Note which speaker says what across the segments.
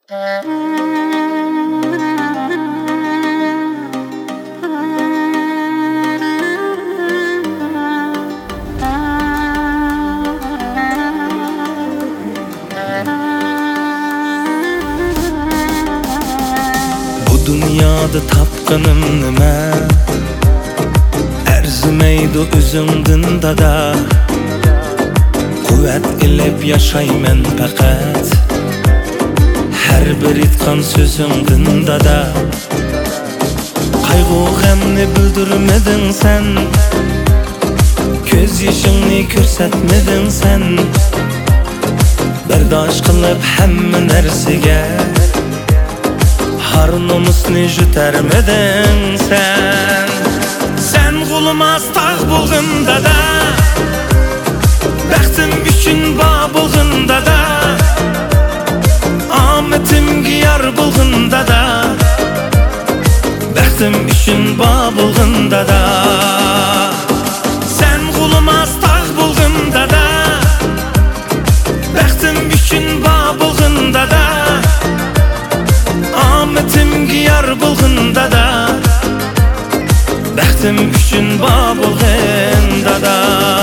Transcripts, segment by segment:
Speaker 1: Bu dünyada tapqanım nima? Arzimaydi o'zimdan dada. Quvvat ilib yashayman faqat har bir aytgan so'zingdan dada. Qayg'u g'amni bildirmading sen, ko'z yoshingni ko'rsatmading sen. Bardosh qilib hamma narsaga har nomusni jutarmading sen. Sen g'ulmas tog' bo'lg'in dada, baxtim uchun bog' bo'lg'in dada. Omatimga yor bo'lg'in dada, baxtim uchun bog' bo'lg'in dada. Sen g'ulmas tog' bo'lg'in dada, baxtim uchun bog' bo'lg'in dada. Omatimga yor bo'lg'in dada, baxtim uchun bog' bo'lg'in dada.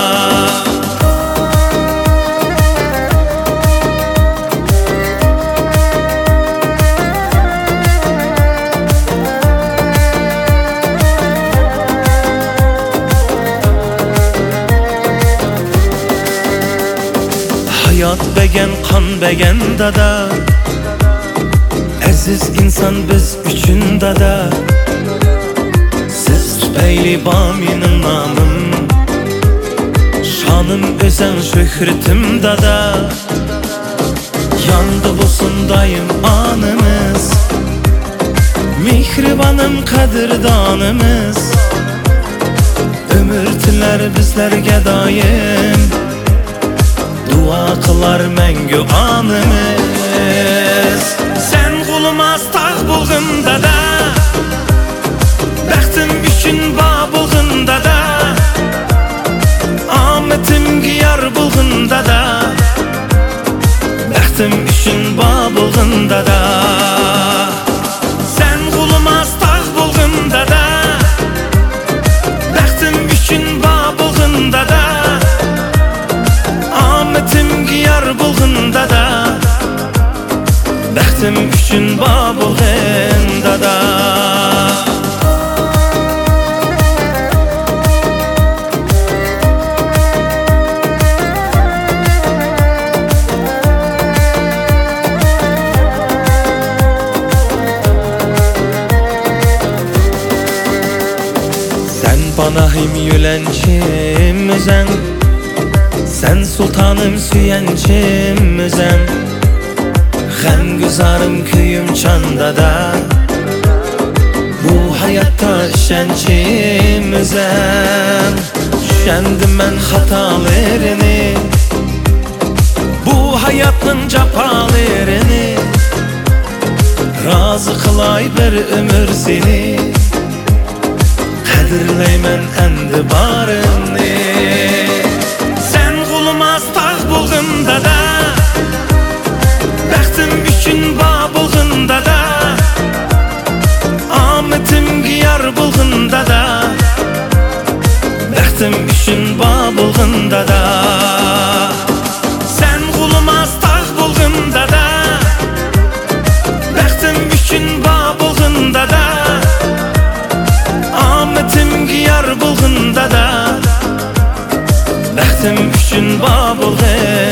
Speaker 1: Hayat begen, kan begen dada. Aziz insan biz üçün dada. Siz tüpeyli ba menin namım, şanım özen şöhretim dada. Yandı bosundayım anımız, mihribanım kadirdanımız. Ömür tiler bizlerge daim, dua kılar mengü anımız. Sen g'ulmas tog' bo'lg'in dada, baxtim uchun bog' bo'lg'in dada. Omatimga yor bo'lg'in dada, baxtim uchun bog' bo'lg'in dada. Sen g'ulmas tog' bo'lg'in dada, baxtim uchun bog' bo'lg'in dada. Omatimga yor bo'lg'in dada, baxtim uchun bog' bo'lg'in dada. Sen panahim yülençim özen, sen sultanım süyençim özen. G'am guzarım köyüm çandada, bu hayatta işençim özen. Düşendim ben hatalarını, bu hayatın capalarını. Razı kılay bir ömür seni, kadirleymen endi barını. Sen g'ulmas tog' bo'lg'in dada, baxtim uchun bog' bo'lg'in dada. Omatimga yor bo'lg'in dada, baxtim uchun bog' bo'lg'in dada. Sen g'ulmas tog' bo'lg'in dada, baxtim uchun bog' bo'lg'in dada. Omatimga yor bo'lg'in dada, baxtim uchun bog' bo'lg'in